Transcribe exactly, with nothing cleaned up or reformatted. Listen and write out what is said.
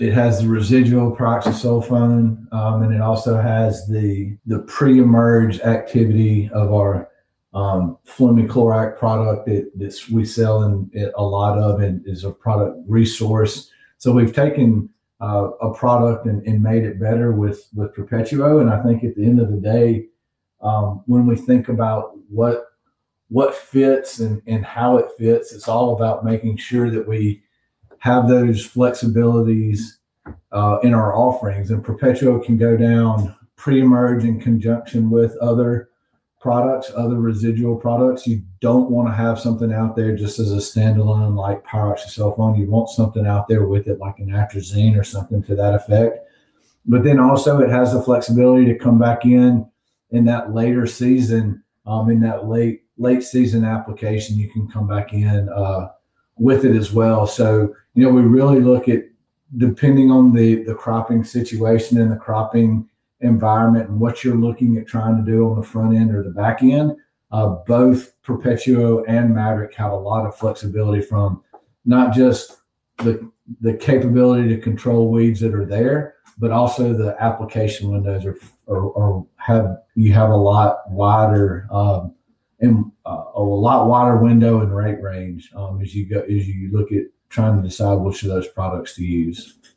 It has the residual pyroxasulfone, um, and it also has the the pre-emerge activity of our um, flumichloride product that that's, we sell in, in a lot of, and is a product resource. So we've taken uh, a product and, and made it better with with Perpetuo. And I think at the end of the day, um, when we think about what what fits and, and how it fits, it's all about making sure that we have those flexibilities uh, in our offerings. And Perpetuo can go down pre-emerge in conjunction with other products, other residual products. You don't want to have something out there just as a standalone like pyroxasulfone. You want something out there with it like an atrazine or something to that effect. But then also it has the flexibility to come back in in that later season, um, in that late late season application. You can come back in uh, with it as well. So, you know, we really look at, depending on the, the cropping situation and the cropping environment and what you're looking at trying to do on the front end or the back end, uh, both Perpetuo and Maverick have a lot of flexibility, from not just the, the capability to control weeds that are there, but also the application windows are, are, are have, you have a lot wider, um, and uh, a lot wider window and rate range um, as you go, as you look at trying to decide which of those products to use.